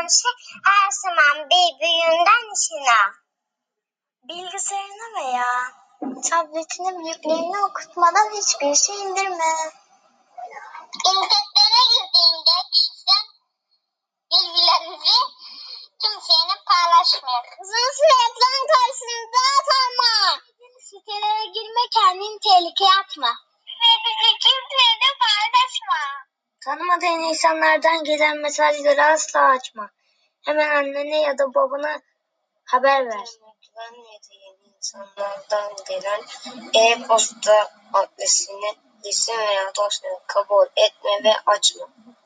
yapacağın şey her zaman birbirinden işine. Bilgisayarına veya tabletine büyüklerini okutmadan hiçbir şey indirme. İnternetlere girdiğimde kişisel bilgilerinizi kimseyle paylaşmayın. Uzun süre ekran karşısında kalma. Sitelere girme, kendini tehlikeye atma. Ve bizi kimseyle paylaşma. Tanımadığın insanlardan gelen mesajları asla açma. Hemen annene ya da babana haber ver. Güvenmediğin insanlardan gelen e-posta adresini, isim veya dosyayı kabul etme ve açma.